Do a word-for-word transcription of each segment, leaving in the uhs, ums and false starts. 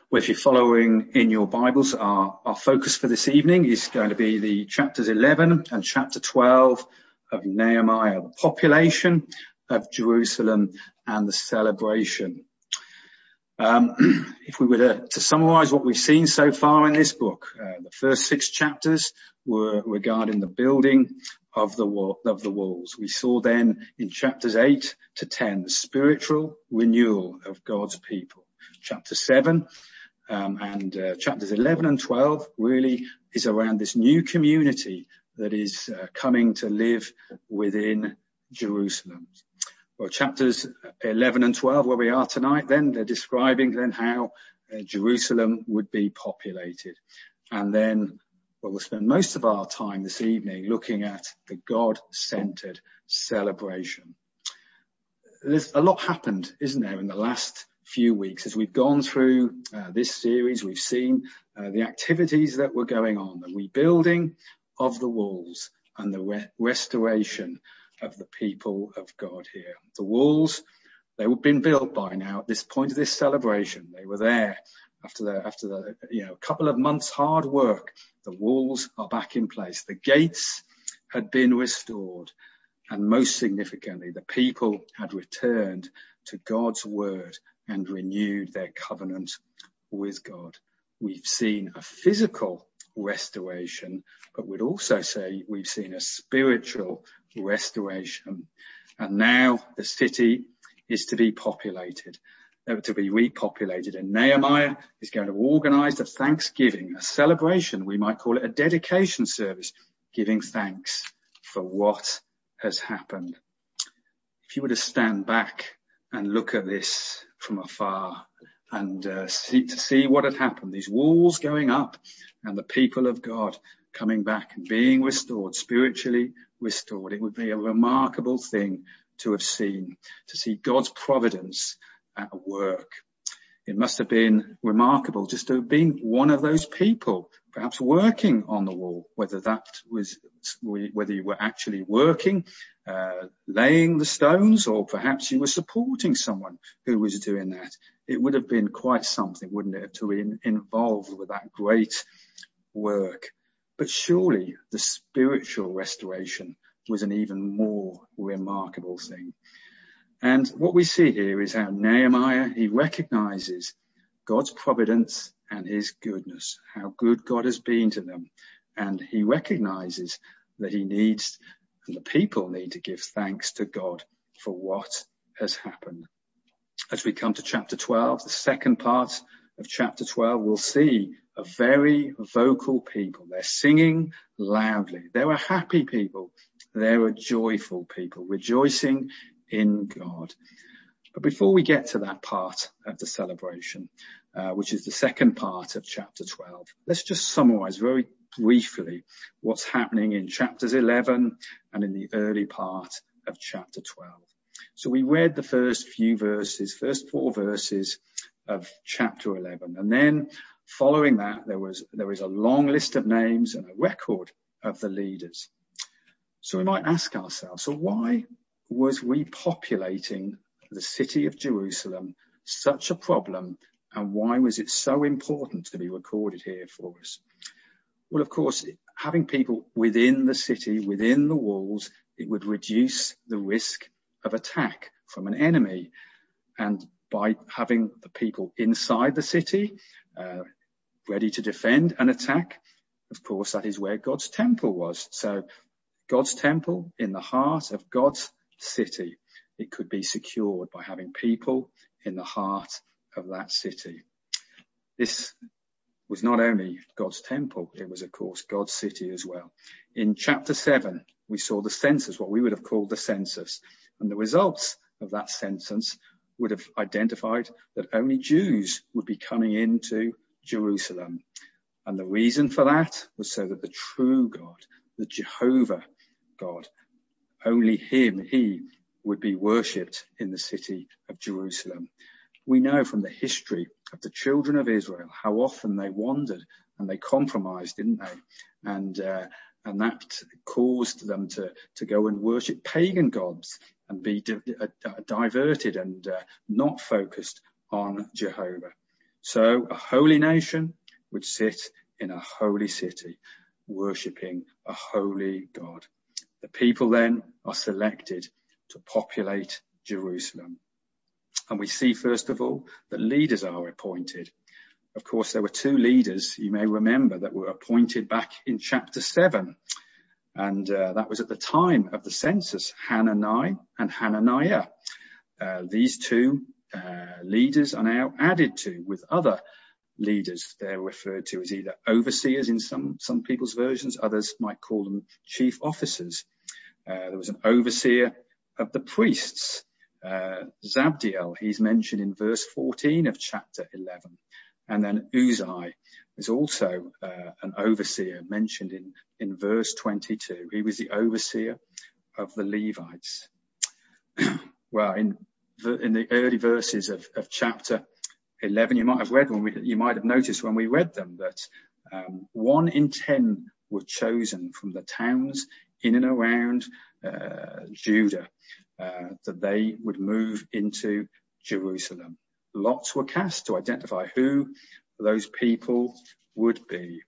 Well, if you're following in your Bibles, our, our focus for this evening is going to be the chapters eleven and chapter twelve of Nehemiah, the population of Jerusalem and the celebration. Um, if we were to, to summarize what we've seen so far in this book, uh, the first six chapters were regarding the building of the wall, of the walls. We saw then in chapters eight to ten the spiritual renewal of God's people. Chapter seven um, and uh, chapters eleven and twelve really is around this new community that is uh, coming to live within Jerusalem. Well, chapters eleven and twelve, where we are tonight, then they're describing then how uh, Jerusalem would be populated. And then, well, we'll spend most of our time this evening looking at the God-centered celebration. There's a lot happened, isn't there, in the last few weeks as we've gone through uh, this series. We've seen uh, the activities that were going on, the rebuilding of the walls and the re- restoration of the people of God here. The walls, they were been built by now at this point of this celebration. They were there after the, after the, you know, a couple of months hard work. The walls are back in place. The gates had been restored. And most significantly, the people had returned to God's word and renewed their covenant with God. We've seen a physical restoration, but we'd also say we've seen a spiritual restoration. And now the city is to be populated, uh, to be repopulated. And Nehemiah is going to organize a thanksgiving, a celebration. We might call it a dedication service, giving thanks for what has happened. If you were to stand back and look at this from afar and uh, see, to see what had happened, these walls going up and the people of God coming back and being restored, spiritually restored, it would be a remarkable thing to have seen, to see God's providence at work. It must have been remarkable just to have been one of those people, perhaps working on the wall, whether that was, whether you were actually working, uh, laying the stones, or perhaps you were supporting someone who was doing that. It would have been quite something, wouldn't it, to be involved with that great work. But surely the spiritual restoration was an even more remarkable thing. And what we see here is how Nehemiah, he recognizes God's providence and his goodness, how good God has been to them. And he recognizes that he needs, and the people need to give thanks to God for what has happened. As we come to chapter twelve, the second part of chapter twelve, we'll see a very vocal people. They're singing loudly. They're a happy people. They're a joyful people, rejoicing in God. But before we get to that part of the celebration, uh, which is the second part of chapter twelve, let's just summarize very briefly what's happening in chapters eleven and in the early part of chapter twelve. So we read the first few verses, first four verses of chapter eleven, and then following that there was there is a long list of names and a record of the leaders. So we might ask ourselves, so why was repopulating the city of Jerusalem such a problem, and why was it so important to be recorded here for us? Well, of course, having people within the city, within the walls, it would reduce the risk of attack from an enemy. And by having the people inside the city, uh, ready to defend and attack, of course, that is where God's temple was. So God's temple in the heart of God's city, it could be secured by having people in the heart of that city. This was not only God's temple, it was, of course, God's city as well. In chapter seven, we saw the census, what we would have called the census, and the results of that census would have identified that only Jews would be coming into Jerusalem. And the reason for that was so that the true God, the Jehovah God, only him, he would be worshipped in the city of Jerusalem. We know from the history of the children of Israel how often they wandered and they compromised, didn't they? And uh, and that caused them to, to go and worship pagan gods and be di- uh, diverted and uh, not focused on Jehovah. So a holy nation would sit in a holy city, worshipping a holy God. The people then are selected to populate Jerusalem. And we see, first of all, that leaders are appointed. Of course, there were two leaders, you may remember, that were appointed back in chapter seven. And uh, that was at the time of the census, Hanani and Hananiah. Uh, these two uh, leaders are now added to with other leaders. They're referred to as either overseers in some, some people's versions. Others might call them chief officers. Uh, there was an overseer of the priests, uh, Zabdiel. He's mentioned in verse fourteen of chapter eleven. And then Uzai is also uh, an overseer mentioned in, in verse twenty-two. He was the overseer of the Levites. Well, in, in the early verses of, of chapter eleven, you might have read when we, you might have noticed when we read them that um, one in ten were chosen from the towns in and around uh, Judah, uh, that they would move into Jerusalem. Lots were cast to identify who those people would be.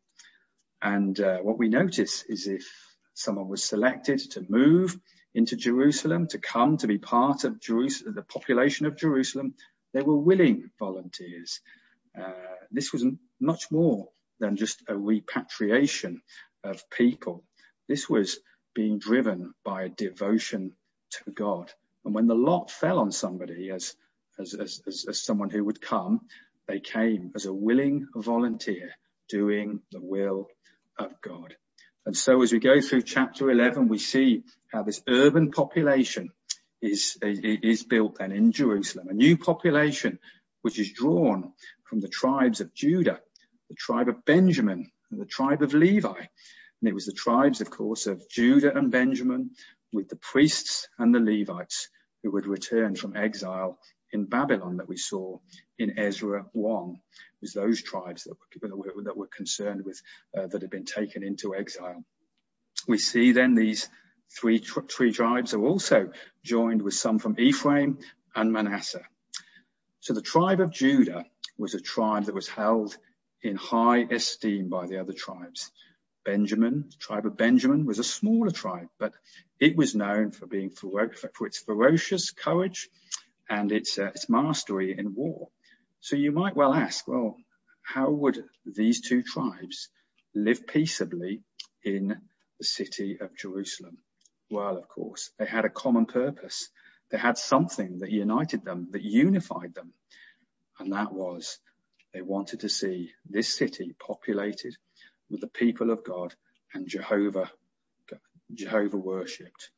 And uh, what we notice is if someone was selected to move into Jerusalem, to come to be part of Jerusalem, the population of Jerusalem, they were willing volunteers. Uh, this was much more than just a repatriation of people. This was being driven by a devotion to God. And when the lot fell on somebody as As, as, as someone who would come, they came as a willing volunteer doing the will of God. And so as we go through chapter eleven, we see how this urban population is, is built then in Jerusalem, a new population which is drawn from the tribes of Judah, the tribe of Benjamin, and the tribe of Levi. And it was the tribes, of course, of Judah and Benjamin with the priests and the Levites who would return from exile in Babylon that we saw in Ezra one. It was those tribes that were, that were, that were concerned with, uh, that had been taken into exile. We see then these three, three tribes are also joined with some from Ephraim and Manasseh. So the tribe of Judah was a tribe that was held in high esteem by the other tribes. Benjamin, the tribe of Benjamin, was a smaller tribe, but it was known for being for, for its ferocious courage and its, uh, its mastery in war. So you might well ask, well, how would these two tribes live peaceably in the city of Jerusalem? Well, of course, they had a common purpose. They had something that united them, that unified them. And that was they wanted to see this city populated with the people of God and Jehovah, Jehovah worshipped.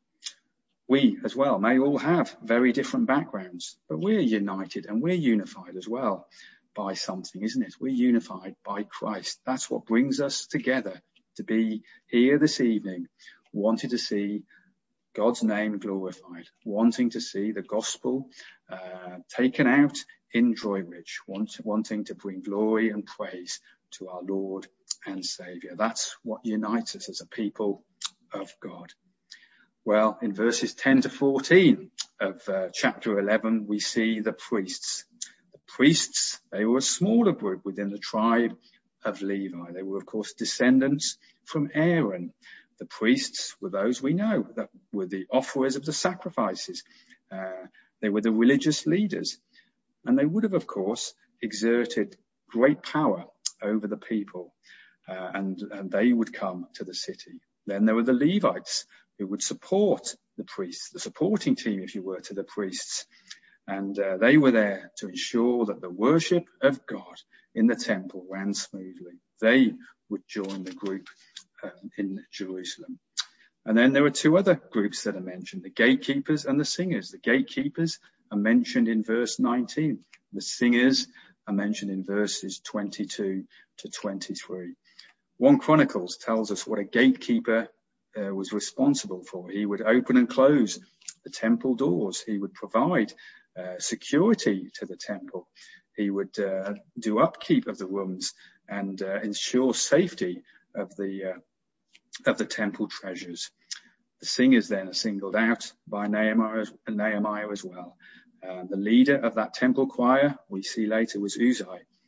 We as well may all have very different backgrounds, but we're united and we're unified as well by something, isn't it? We're unified by Christ. That's what brings us together to be here this evening, wanting to see God's name glorified, wanting to see the gospel uh, taken out in Droitwich, want, wanting to bring glory and praise to our Lord and Saviour. That's what unites us as a people of God. Well, in verses ten to fourteen of uh, chapter eleven, we see the priests. The priests, they were a smaller group within the tribe of Levi. They were, of course, descendants from Aaron. The priests were those we know that were the offerers of the sacrifices. Uh, they were the religious leaders. And they would have, of course, exerted great power over the people. Uh, and, and they would come to the city. Then there were the Levites, who would support the priests, the supporting team, if you were, to the priests. And uh, they were there to ensure that the worship of God in the temple ran smoothly. They would join the group uh, in Jerusalem. And then there are two other groups that are mentioned, the gatekeepers and the singers. The gatekeepers are mentioned in verse nineteen. The singers are mentioned in verses twenty-two to twenty-three. First Chronicles tells us what a gatekeeper Uh, was responsible for. He would open and close the temple doors. He would provide uh, security to the temple. He would uh, do upkeep of the rooms and uh, ensure safety of the uh, of the temple treasures. The singers then are singled out by Nehemiah, Nehemiah as well. Uh, the leader of that temple choir we see later was Uzai.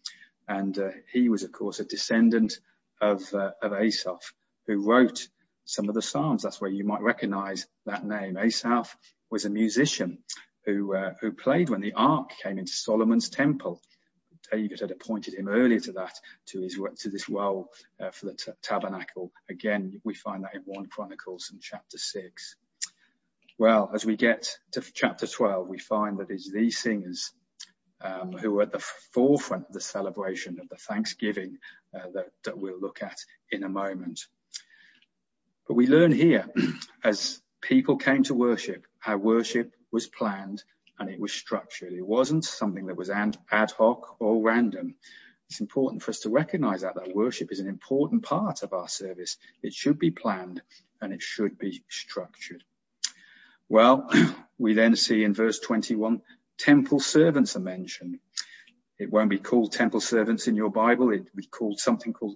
And uh, he was, of course, a descendant of, uh, of Asaph, who wrote some of the Psalms. That's where you might recognize that name. Asaph was a musician who, uh, who played when the ark came into Solomon's temple. David had appointed him earlier to that, to his to this role uh, for the t- tabernacle. Again, we find that in First Chronicles and chapter six. Well, as we get to chapter twelve, we find that it's these singers um, who are at the forefront of the celebration of the thanksgiving uh, that, that we'll look at in a moment. But we learn here, as people came to worship, how worship was planned and it was structured. It wasn't something that was ad, ad hoc or random. It's important for us to recognize that, that worship is an important part of our service. It should be planned and it should be structured. Well, we then see in verse twenty-one, temple servants are mentioned. It won't be called temple servants in your Bible. It will be called something called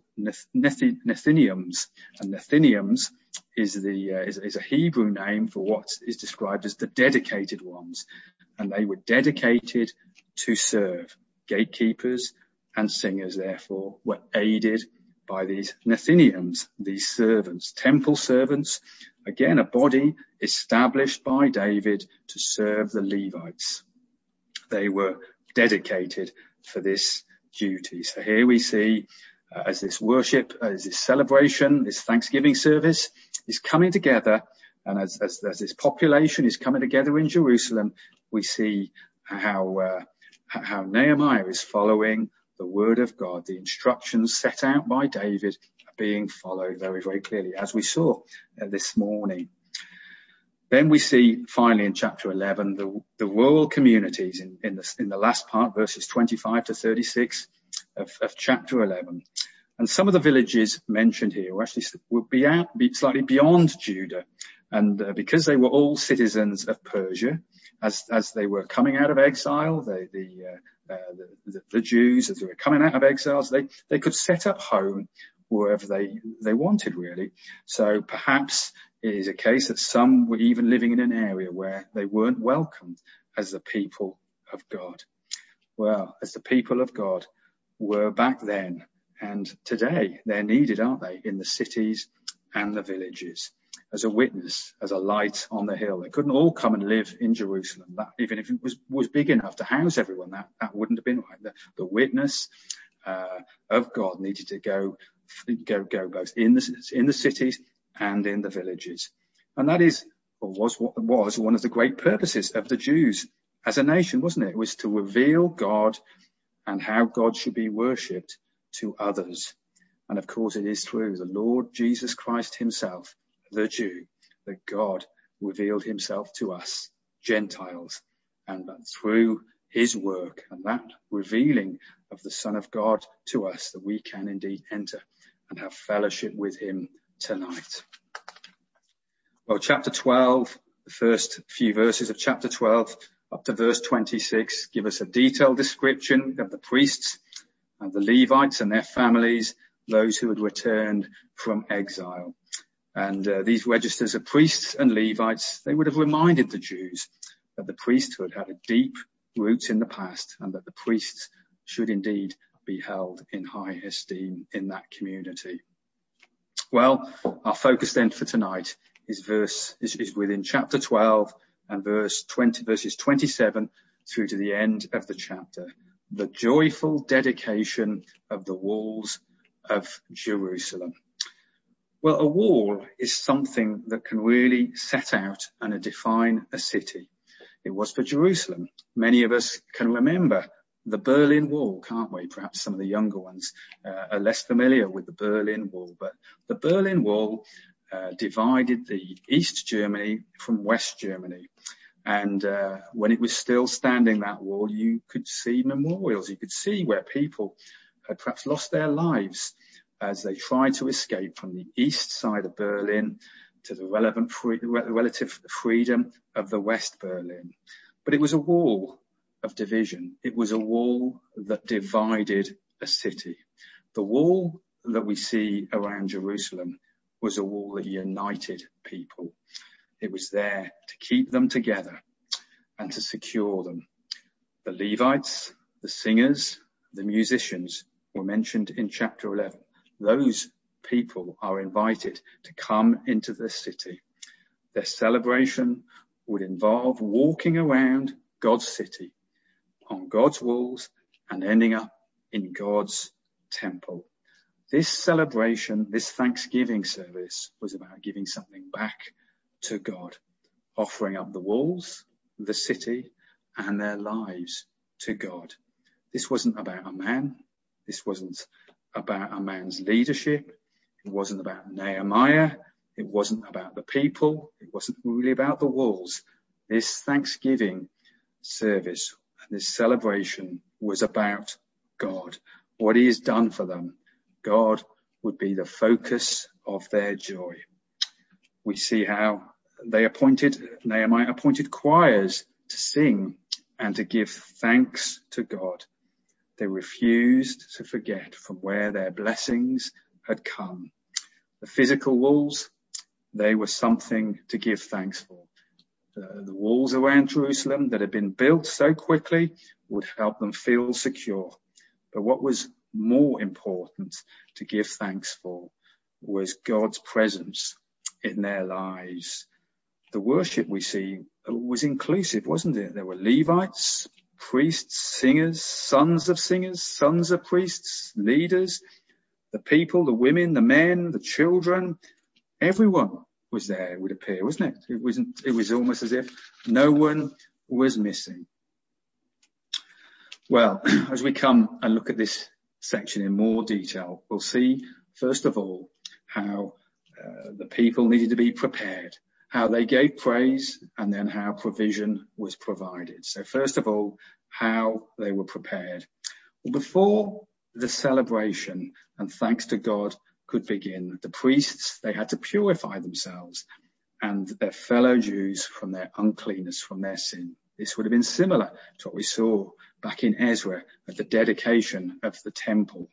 Nethiniums. And Nethiniums is the uh, is, is a Hebrew name for what is described as the dedicated ones. And they were dedicated to serve. Gatekeepers and singers, therefore, were aided by these Nethiniums, these servants, temple servants. Again, a body established by David to serve the Levites. They were dedicated for this duty. So here we see uh, as this worship, as this celebration, this Thanksgiving service is coming together, and as, as, as this population is coming together in Jerusalem, we see how uh, how Nehemiah is following the word of God. The instructions set out by David are being followed very, very clearly, as we saw uh, this morning. Then we see finally in chapter eleven the, the rural communities in, in, the, in the last part, verses twenty-five to thirty-six of, of chapter eleven. And some of the villages mentioned here were actually would be, out, be slightly beyond Judah. And uh, because they were all citizens of Persia, as as they were coming out of exile, they, the, uh, uh, the, the the Jews, as they were coming out of exile, they they could set up home wherever they they wanted, really. So perhaps it is a case that some were even living in an area where they weren't welcomed as the people of God. Well, as the people of God were back then, and today they're needed, aren't they, in the cities and the villages, as a witness, as a light on the hill. They couldn't all come and live in Jerusalem. That, even if it was, was big enough to house everyone, that, that wouldn't have been right. The, the witness uh, of God needed to go, go, go both in the, in the cities and in the villages. And that is, or was, was one of the great purposes of the Jews as a nation, wasn't it? It was to reveal God and how God should be worshipped to others. And of course, it is through the Lord Jesus Christ himself, the Jew, that God revealed himself to us, Gentiles, and that through his work and that revealing of the Son of God to us, that we can indeed enter and have fellowship with him tonight. Well, chapter twelve, the first few verses of chapter twelve up to verse twenty-six give us a detailed description of the priests and the Levites and their families, those who had returned from exile. And uh, these registers of priests and Levites, they would have reminded the Jews that the priesthood had a deep roots in the past, and that the priests should indeed be held in high esteem in that community. Well, our focus then for tonight is verse is, is within chapter twelve and verse twenty, verses twenty-seven through to the end of the chapter. The joyful dedication of the walls of Jerusalem. Well, a wall is something that can really set out and define a city. It was for Jerusalem. Many of us can remember the Berlin Wall, can't we? Perhaps some of the younger ones uh, are less familiar with the Berlin Wall, but the Berlin Wall uh, divided the East Germany from West Germany. And uh, when it was still standing, that wall, you could see memorials. You could see where people had perhaps lost their lives as they tried to escape from the east side of Berlin to the relevant free, relative freedom of the West Berlin. But it was a wall of division. It was a wall that divided a city. The wall that we see around Jerusalem was a wall that united people. It was there to keep them together and to secure them. The Levites, the singers, the musicians were mentioned in chapter eleven. Those people are invited to come into the city. Their celebration would involve walking around God's city, on God's walls, and ending up in God's temple. This celebration, this Thanksgiving service, was about giving something back to God, offering up the walls, the city, and their lives to God. This wasn't about a man. This wasn't about a man's leadership. It wasn't about Nehemiah. It wasn't about the people. It wasn't really about the walls. This Thanksgiving service and this celebration was about God, what he has done for them. God would be the focus of their joy. We see how they appointed, Nehemiah appointed choirs to sing and to give thanks to God. They refused to forget from where their blessings had come. The physical walls, they were something to give thanks for. Uh, the walls around Jerusalem that had been built so quickly would help them feel secure. But what was more important to give thanks for was God's presence in their lives. The worship we see was inclusive, wasn't it? There were Levites, priests, singers, sons of singers, sons of priests, leaders, the people, the women, the men, the children. Everyone was there, it would appear, wasn't it? It wasn't, it was almost as if no one was missing. Well, as we come and look at this section in more detail, we'll see, first of all, how uh, the people needed to be prepared, how they gave praise, and then how provision was provided. So first of all, how they were prepared. Well, before the celebration and thanks to God could begin, the priests, they had to purify themselves and their fellow Jews from their uncleanness, from their sin. This would have been similar to what we saw back in Ezra at the dedication of the temple.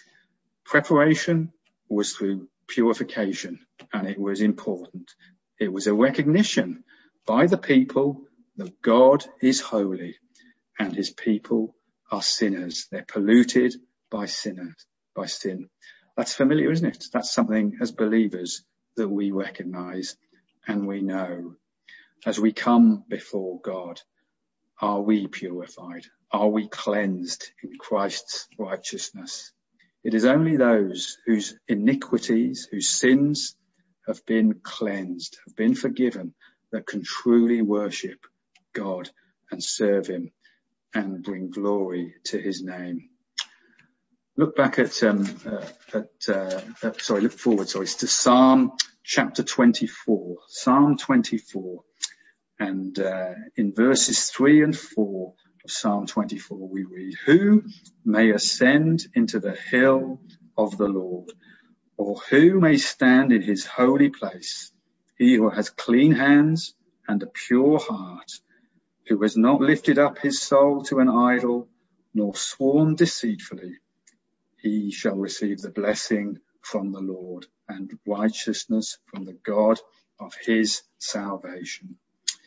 Preparation was through purification, and it was important. It was a recognition by the people that God is holy and his people are sinners. They're polluted by sinners, by sin. That's familiar, isn't it? That's something as believers that we recognize and we know. As we come before God, are we purified? Are we cleansed in Christ's righteousness? It is only those whose iniquities, whose sins have been cleansed, have been forgiven, that can truly worship God and serve him and bring glory to his name. Look back at, um, uh, at, uh, uh, sorry, look forward, sorry, to Psalm chapter twenty-four, Psalm twenty-four. And, uh, in verses three and four of Psalm twenty-four, we read, "Who may ascend into the hill of the Lord, or who may stand in his holy place? He who has clean hands and a pure heart, who has not lifted up his soul to an idol, nor sworn deceitfully, he shall receive the blessing from the Lord and righteousness from the God of his salvation."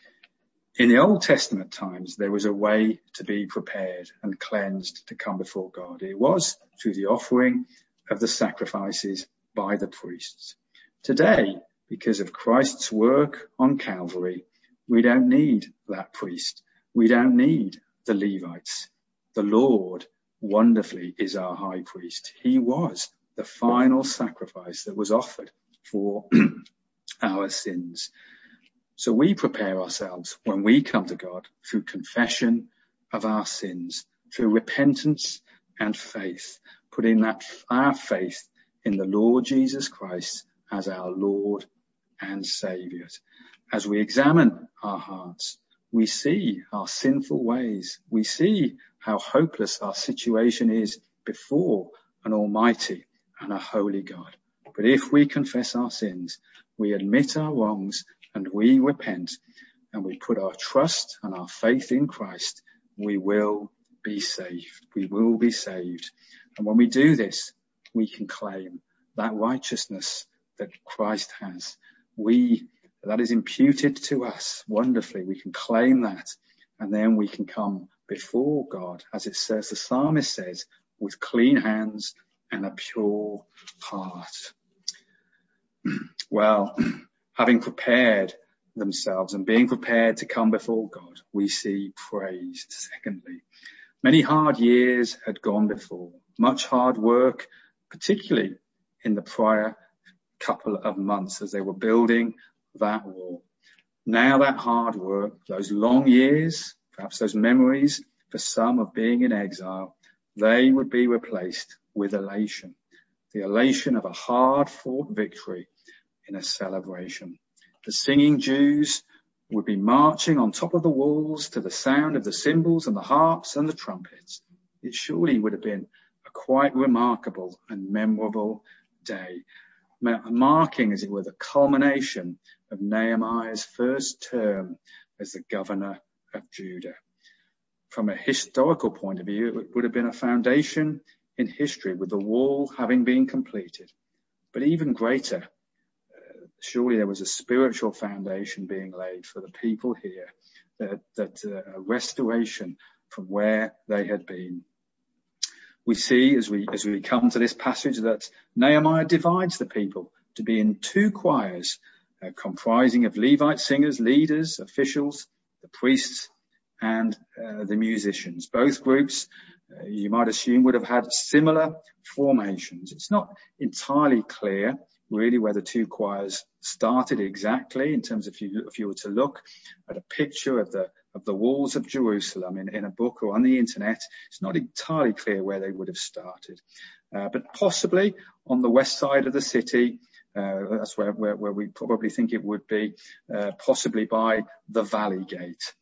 In the Old Testament times, there was a way to be prepared and cleansed to come before God. It was through the offering of the sacrifices by the priests. Today, because of Christ's work on Calvary, we don't need that priest. We don't need the Levites. The Lord wonderfully is our high priest. He was the final sacrifice that was offered for our sins. So we prepare ourselves when we come to God through confession of our sins, through repentance and faith, putting that our faith in the Lord Jesus Christ as our Lord and Saviour. As we examine our hearts, we see our sinful ways. We see how hopeless our situation is before an almighty and a holy God. But if we confess our sins, we admit our wrongs, and we repent, and we put our trust and our faith in Christ, we will be saved. We will be saved. And when we do this, we can claim that righteousness that Christ has. We, that is imputed to us wonderfully. We can claim that, and then we can come before God, as it says, the psalmist says, with clean hands and a pure heart. Well, having prepared themselves and being prepared to come before God, we see praised. Secondly, many hard years had gone before, much hard work, particularly in the prior couple of months as they were building that wall. Now that hard work, those long years, perhaps those memories for some of being in exile, they would be replaced with elation, the elation of a hard-fought victory in a celebration. The singing Jews would be marching on top of the walls to the sound of the cymbals and the harps and the trumpets. It surely would have been a quite remarkable and memorable day, marking, as it were, the culmination of Nehemiah's first term as the governor of Judah. From a historical point of view, it would have been a foundation in history, with the wall having been completed. But even greater, uh, surely there was a spiritual foundation being laid for the people here, that, that uh, a restoration from where they had been. We see as we as we come to this passage that Nehemiah divides the people to be in two choirs, uh, comprising of Levite singers, leaders, officials, the priests, and uh, the musicians. Both groups, uh, you might assume, would have had similar formations. It's not entirely clear, really, whether two choirs started exactly, in terms of if you, if you were to look at a picture of the of the walls of Jerusalem in, in a book or on the internet. It's not entirely clear where they would have started. Uh, but possibly on the west side of the city, uh, that's where, where, where we probably think it would be, uh, possibly by the Valley Gate.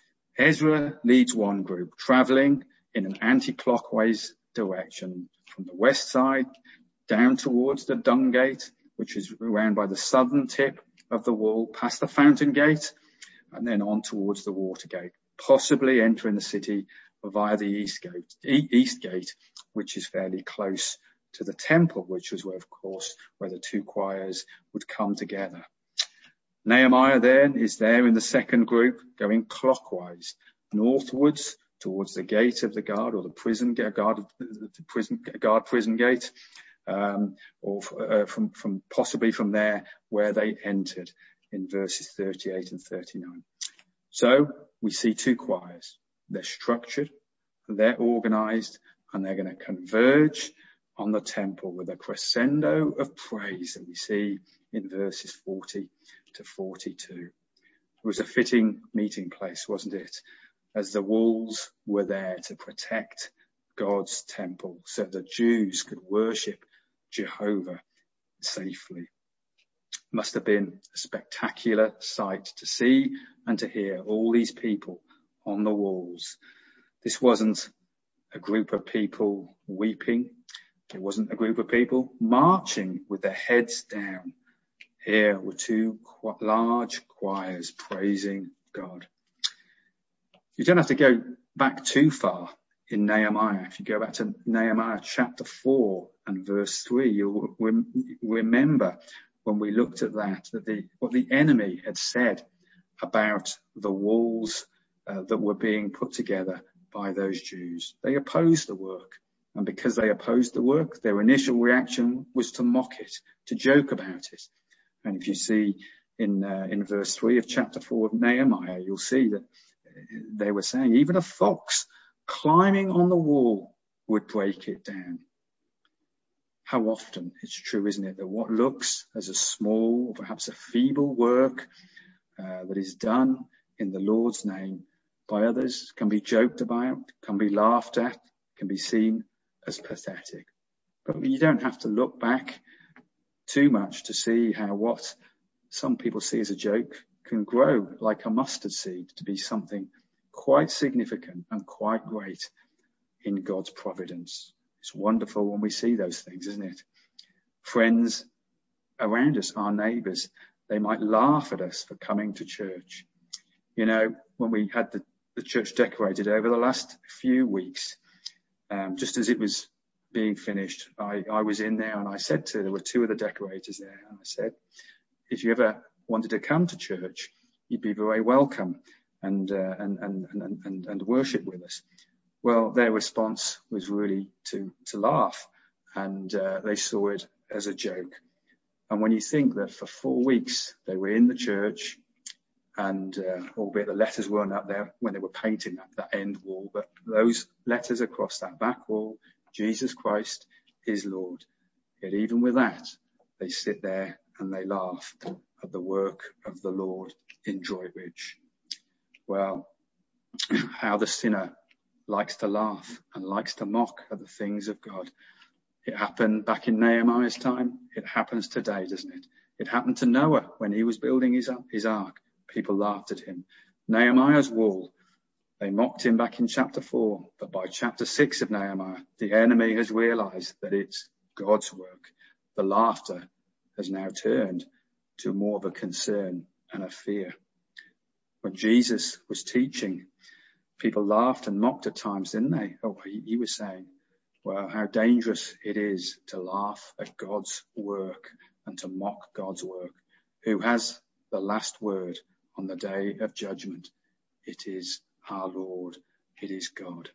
Ezra leads one group, travelling in an anti-clockwise direction from the west side down towards the Dung Gate, which is around by the southern tip of the wall, past the Fountain Gate, and then on towards the Water Gate, possibly entering the city via the East Gate, East Gate, which is fairly close to the temple, which was where, of course, where the two choirs would come together. Nehemiah then is there in the second group, going clockwise, northwards towards the gate of the guard, or the prison guard, the prison guard prison gate, um, or uh, from from possibly from there where they entered in verses thirty-eight and thirty-nine. So we see two choirs. They're structured, they're organized, and they're going to converge on the temple with a crescendo of praise that we see in verses forty to forty-two. It was a fitting meeting place, wasn't it? As the walls were there to protect God's temple so the Jews could worship Jehovah safely. Must have been a spectacular sight to see and to hear all these people on the walls. This wasn't a group of people weeping. It wasn't a group of people marching with their heads down. Here were two large choirs praising God. You don't have to go back too far in Nehemiah. If you go back to Nehemiah chapter four and verse three, you'll remember when we looked at that, that the, what the enemy had said about the walls uh, that were being put together by those Jews. They opposed the work. And because they opposed the work, their initial reaction was to mock it, to joke about it. And if you see in uh, in verse three of chapter four of Nehemiah, you'll see that they were saying even a fox climbing on the wall would break it down. How often it's true, isn't it, that what looks as a small, or perhaps a feeble work uh, that is done in the Lord's name by others can be joked about, can be laughed at, can be seen as pathetic. But you don't have to look back too much to see how what some people see as a joke can grow like a mustard seed to be something quite significant and quite great in God's providence. It's wonderful when we see those things, isn't it? Friends around us, our neighbours, they might laugh at us for coming to church. You know, when we had the, the church decorated over the last few weeks, um, just as it was being finished, I, I was in there and I said to, there were two of the decorators there, and I said, if you ever wanted to come to church, you'd be very welcome and, uh, and, and, and, and, and worship with us. Well, their response was really to, to laugh, and uh, they saw it as a joke. And when you think that for four weeks they were in the church, and uh, albeit the letters weren't up there when they were painting that, that end wall, but those letters across that back wall, Jesus Christ is Lord. Yet even with that, they sit there and they laugh at the work of the Lord in Droitwich. Well, how the sinner likes to laugh and likes to mock at the things of God. It happened back in Nehemiah's time. It happens today, doesn't it? It happened to Noah when he was building his, his ark. People laughed at him. Nehemiah's wall, they mocked him back in chapter four. But by chapter six of Nehemiah, the enemy has realized that it's God's work. The laughter has now turned to more of a concern and a fear. When Jesus was teaching, people laughed and mocked at times, didn't they? Oh, he, he was saying, well, how dangerous it is to laugh at God's work and to mock God's work. Who has the last word on the day of judgment? It is our Lord. It is God.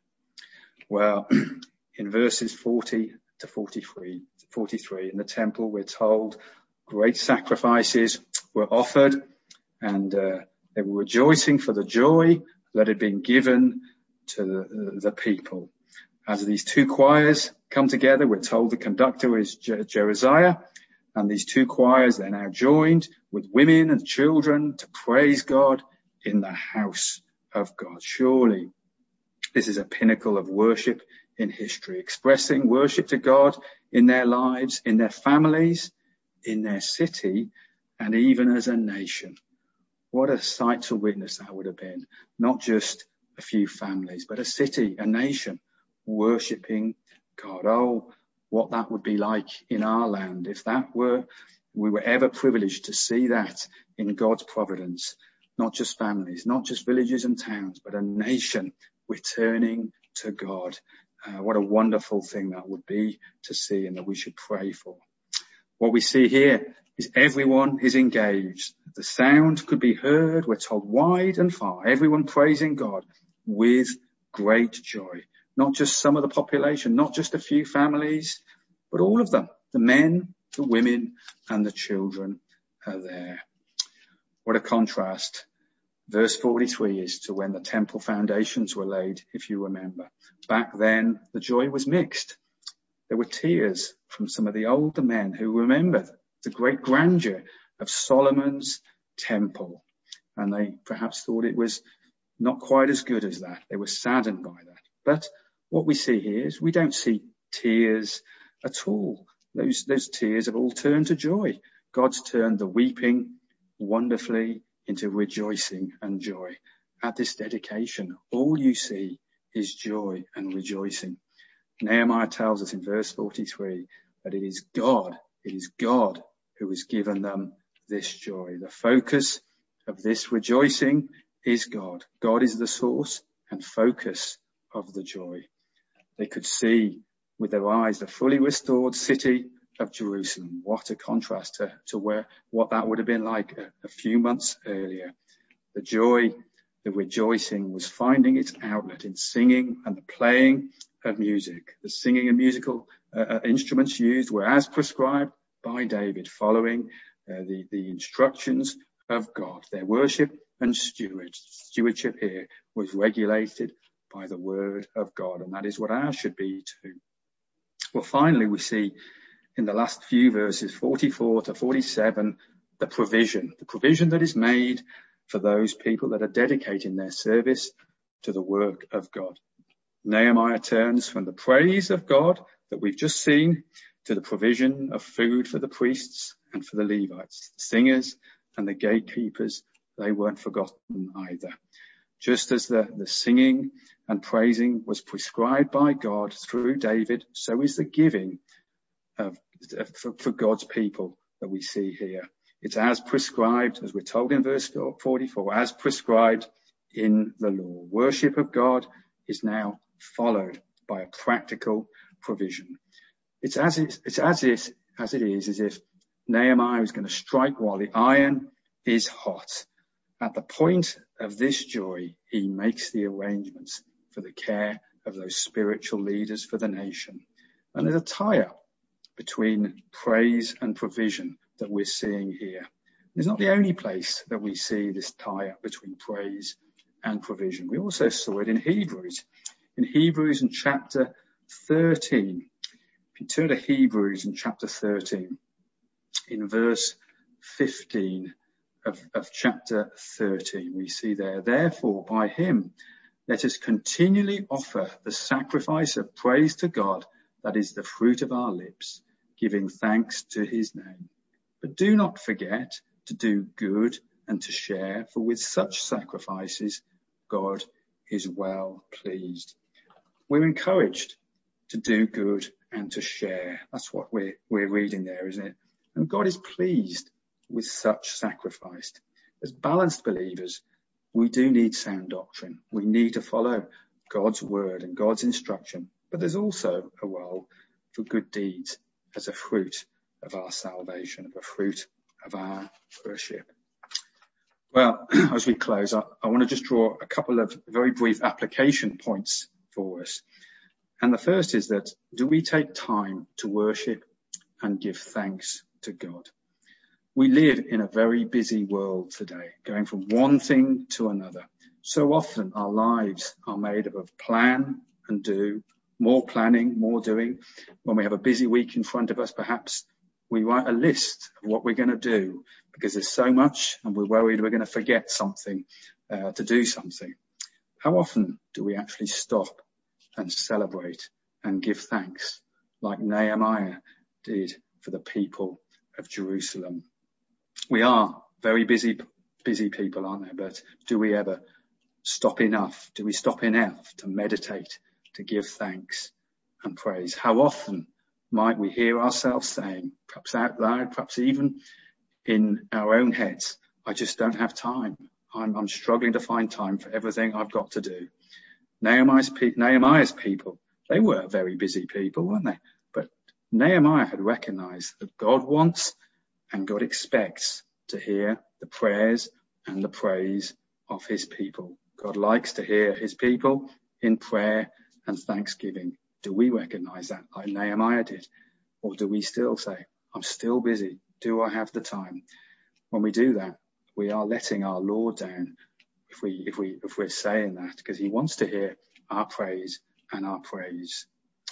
Well, in verses forty to forty-three, forty-three in the temple, we're told great sacrifices were offered, and uh, they were rejoicing for the joy that had been given to the, the people. As these two choirs come together, we're told the conductor is Je- Jeremiah, and these two choirs, they're now joined with women and children to praise God in the house of God. Surely this is a pinnacle of worship in history, expressing worship to God in their lives, in their families, in their city, and even as a nation. What a sight to witness that would have been. Not just a few families, but a city, a nation, worshipping God. Oh, what that would be like in our land if that were, we were ever privileged to see that in God's providence. Not just families, not just villages and towns, but a nation returning to God. Uh, what a wonderful thing that would be to see, and that we should pray for. What we see here is everyone is engaged. The sound could be heard, we're told, wide and far. Everyone praising God with great joy. Not just some of the population, not just a few families, but all of them. The men, the women, and the children are there. What a contrast. Verse forty-three is to when the temple foundations were laid, if you remember. Back then, the joy was mixed. There were tears from some of the older men who remembered the great grandeur of Solomon's temple. And they perhaps thought it was not quite as good as that. They were saddened by that. But what we see here is we don't see tears at all. Those, those tears have all turned to joy. God's turned the weeping wonderfully into rejoicing and joy. At this dedication, all you see is joy and rejoicing. Nehemiah tells us in verse forty-three that it is God, it is God who has given them this joy. The focus of this rejoicing is God. God is the source and focus of the joy. They could see with their eyes the fully restored city of Jerusalem. What a contrast to, to where, what that would have been like a, a few months earlier. The joy, the rejoicing was finding its outlet in singing and the playing of music. The singing and musical uh, instruments used were as prescribed by David, following uh, the, the instructions of God. Their worship and steward, stewardship here was regulated by the word of God, and that is what ours should be too. Well, finally, we see in the last few verses, forty-four to forty-seven, the provision, the provision that is made for those people that are dedicating their service to the work of God. Nehemiah turns from the praise of God that we've just seen to the provision of food for the priests and for the Levites, the singers and the gatekeepers. They weren't forgotten either. Just as the, the singing and praising was prescribed by God through David, so is the giving of, of for, for God's people that we see here. It's as prescribed, as we're told in verse forty-four, as prescribed in the law. Worship of God is now followed by a practical provision. It's as it, it's as it, as it is as if Nehemiah is going to strike while the iron is hot. At the point of this joy, he makes the arrangements for the care of those spiritual leaders for the nation. And there's a tie-up between praise and provision that we're seeing here. It's not the only place that we see this tie-up between praise and provision. We also saw it in Hebrews. In Hebrews in chapter thirteen, if you turn to Hebrews in chapter thirteen, in verse fifteen of, of chapter thirteen, we see there, therefore by him let us continually offer the sacrifice of praise to God, that is the fruit of our lips, giving thanks to his name. But do not forget to do good and to share, for with such sacrifices God is well pleased. We're encouraged to do good and to share. That's what we're, we're reading there, isn't it? And God is pleased with such sacrifice. As balanced believers, we do need sound doctrine. We need to follow God's word and God's instruction. But there's also a role for good deeds as a fruit of our salvation, of a fruit of our worship. Well, as we close, I, I want to just draw a couple of very brief application points for us. And the first is that, do we take time to worship and give thanks to God? We live in a very busy world today, going from one thing to another. So often our lives are made up of plan and do, more planning, more doing. When we have a busy week in front of us, perhaps we write a list of what we're going to do because there's so much and we're worried we're going to forget something uh, to do something. How often do we actually stop and celebrate and give thanks like Nehemiah did for the people of Jerusalem? We are very busy, busy people, aren't there? But do we ever stop enough? Do we stop enough to meditate, to give thanks and praise? How often might we hear ourselves saying, perhaps out loud, perhaps even in our own heads, I just don't have time. I'm, I'm struggling to find time for everything I've got to do. Nehemiah's, pe- Nehemiah's people, they were very busy people, weren't they? But Nehemiah had recognized that God wants and God expects to hear the prayers and the praise of his people. God likes to hear his people in prayer and thanksgiving. Do we recognize that like Nehemiah did? Or do we still say, I'm still busy. Do I have the time? When we do that, we are letting our Lord down if we, if we, if we're saying that, because he wants to hear our praise and our praise.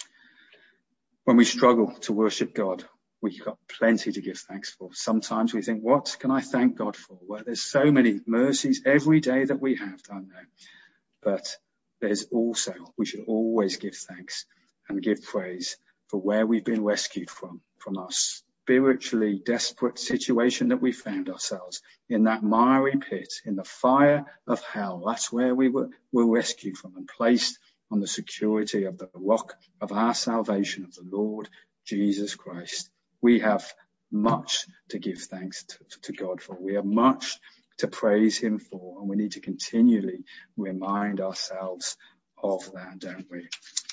When we struggle to worship God, we've got plenty to give thanks for. Sometimes we think, what can I thank God for? Well, there's so many mercies every day that we have, don't there? But there's also, we should always give thanks and give praise for where we've been rescued from, from our spiritually desperate situation that we found ourselves in, that miry pit, in the fire of hell. That's where we were, were rescued from and placed on the security of the rock of our salvation, of the Lord Jesus Christ. We have much to give thanks to, to God for. We have much to praise him for, and we need to continually remind ourselves of that, don't we?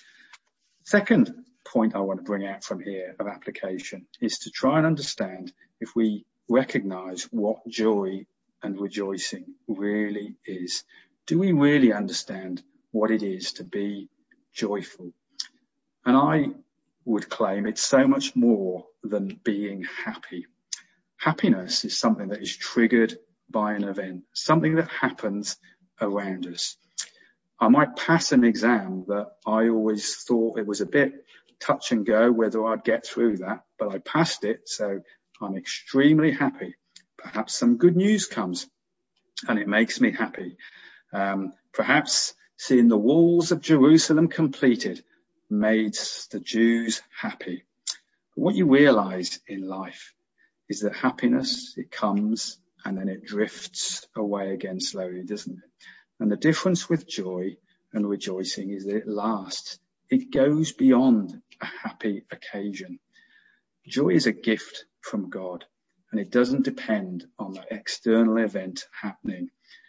Second point I want to bring out from here of application is to try and understand if we recognize what joy and rejoicing really is. Do we really understand what it is to be joyful? And I would claim it's so much more than being happy. Happiness is something that is triggered by an event, something that happens around us. I might pass an exam that I always thought it was a bit touch and go whether I'd get through that, but I passed it, so I'm extremely happy. Perhaps some good news comes and it makes me happy. Um, perhaps seeing the walls of Jerusalem completed made the Jews happy. But what you realize in life is that happiness, it comes and then it drifts away again slowly, doesn't it? And the difference with joy and rejoicing is that it lasts. It goes beyond a happy occasion. Joy is a gift from God, and it doesn't depend on the external event happening.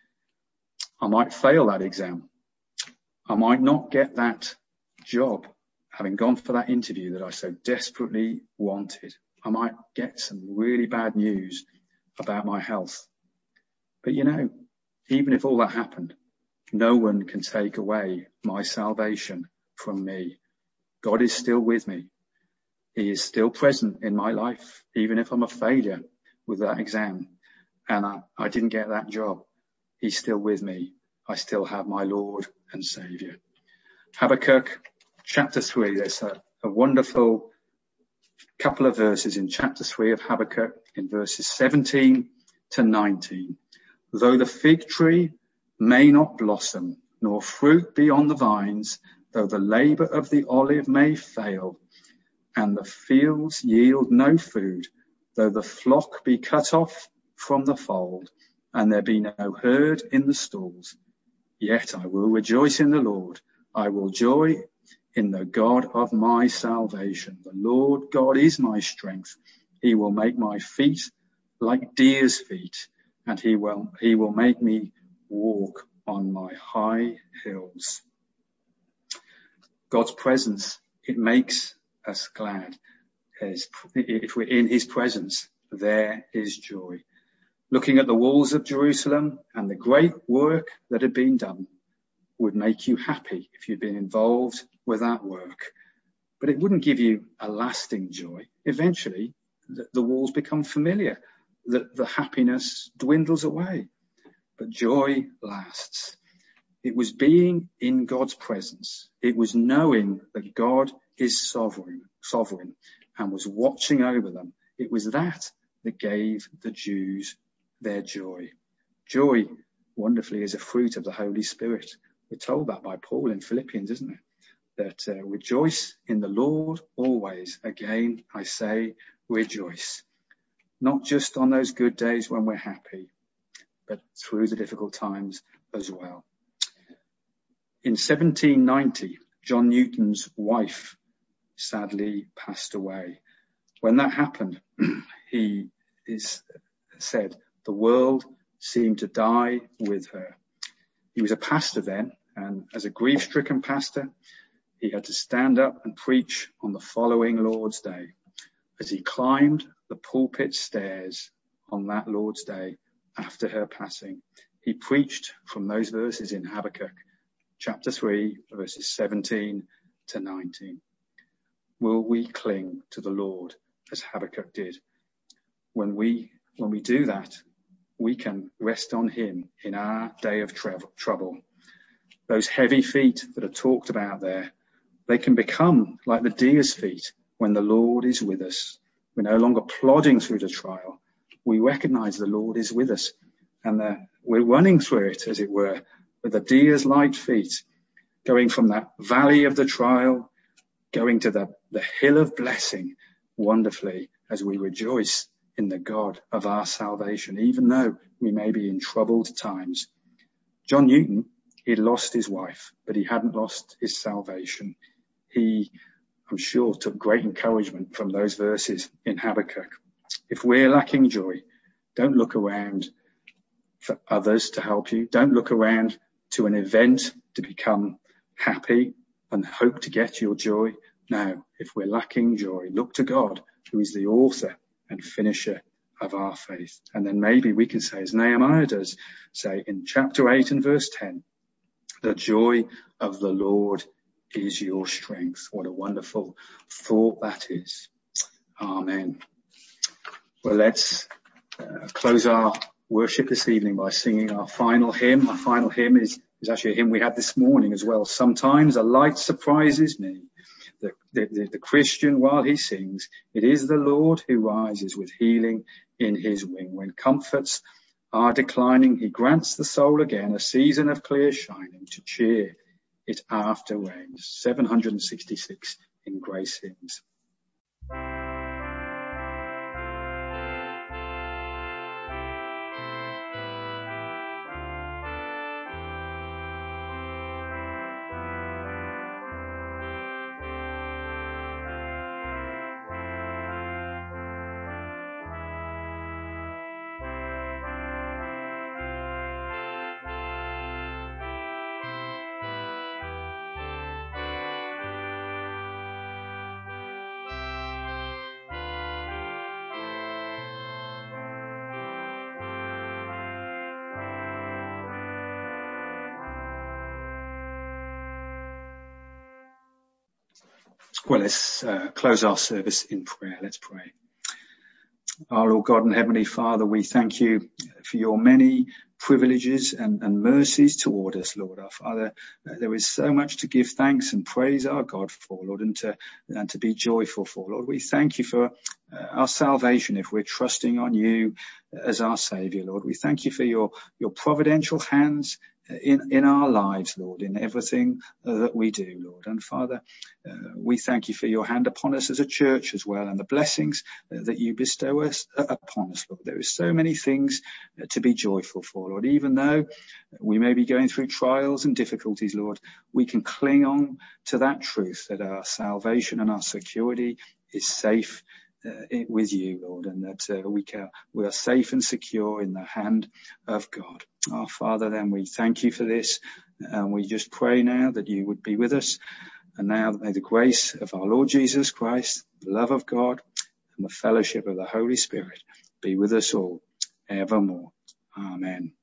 I might fail that exam. I might not get that job, having gone for that interview that I so desperately wanted. I might get some really bad news about my health. But you know, even if all that happened, no one can take away my salvation from me. God is still with me. He is still present in my life, even if I'm a failure with that exam and I, I didn't get that job. He's still with me. I still have my Lord and Saviour. Habakkuk chapter three, there's a, a wonderful couple of verses in chapter three of Habakkuk in verses seventeen to nineteen. Though the fig tree may not blossom, nor fruit be on the vines, though the labour of the olive may fail, and the fields yield no food, though the flock be cut off from the fold, and there be no herd in the stalls, yet I will rejoice in the Lord. I will joy in the God of my salvation. The Lord God is my strength. He will make my feet like deer's feet, and he will, he will make me walk on my high hills. God's presence, it makes us glad. If we're in his presence, there is joy. Looking at the walls of Jerusalem and the great work that had been done would make you happy if you'd been involved with that work. But it wouldn't give you a lasting joy. Eventually, the, the walls become familiar. The, the happiness dwindles away. But joy lasts. It was being in God's presence. It was knowing that God is sovereign, sovereign and was watching over them. It was that that gave the Jews their joy. Joy, wonderfully, is a fruit of the Holy Spirit. We're told that by Paul in Philippians, isn't it? That uh, rejoice in the Lord always. Again, I say rejoice. Not just on those good days when we're happy, but through the difficult times as well. In seventeen ninety, John Newton's wife sadly passed away. When that happened, he is said the world seemed to die with her. He was a pastor then, and as a grief-stricken pastor, he had to stand up and preach on the following Lord's Day. As he climbed the pulpit stairs on that Lord's Day after her passing, he preached from those verses in Habakkuk, chapter three, verses seventeen to nineteen. Will we cling to the Lord as Habakkuk did? When we, when we do that, we can rest on him in our day of trouble. Those heavy feet that are talked about there, they can become like the deer's feet when the Lord is with us. We're no longer plodding through the trial. We recognize the Lord is with us, and the, we're running through it, as it were, with the deer's light feet, going from that valley of the trial, going to the, the hill of blessing wonderfully as we rejoice in the God of our salvation, even though we may be in troubled times. John Newton, he'd lost his wife, but he hadn't lost his salvation. He, I'm sure, took great encouragement from those verses in Habakkuk. If we're lacking joy, don't look around for others to help you. Don't look around to an event to become happy and hope to get your joy. No, if we're lacking joy, look to God, who is the author and finisher of our faith. And then maybe we can say, as Nehemiah does, say in chapter eight and verse ten, the joy of the Lord is your strength. What a wonderful thought that is. Amen. Well, let's uh, close our worship this evening by singing our final hymn. Our final hymn is, is actually a hymn we had this morning as well. Sometimes a light surprises me. The, the, the Christian, while he sings, it is the Lord who rises with healing in his wing. When comforts are declining, he grants the soul again a season of clear shining to cheer it after rains. seven hundred sixty-six in Grace Hymns. Well, let's uh, close our service in prayer. Let's pray. Our Lord God and Heavenly Father, we thank you for your many privileges and, and mercies toward us, Lord. Our Father, uh, there is so much to give thanks and praise our God for, Lord, and to, and to be joyful for, Lord. We thank you for uh, our salvation if we're trusting on you as our Saviour, Lord. We thank you for your, your providential hands in, in our lives, Lord, in everything uh, that we do, Lord. And Father, uh, we thank you for your hand upon us as a church as well, and the blessings uh, that you bestow us uh, upon us, Lord. There is so many things uh, to be joyful for, Lord. Even though we may be going through trials and difficulties, Lord, we can cling on to that truth that our salvation and our security is safe Uh, with you, Lord, and that uh, we can, we are safe and secure in the hand of God. Our Father, then we thank you for this, and we just pray now that you would be with us. And now may the grace of our Lord Jesus Christ, the love of God, and the fellowship of the Holy Spirit be with us all evermore. Amen.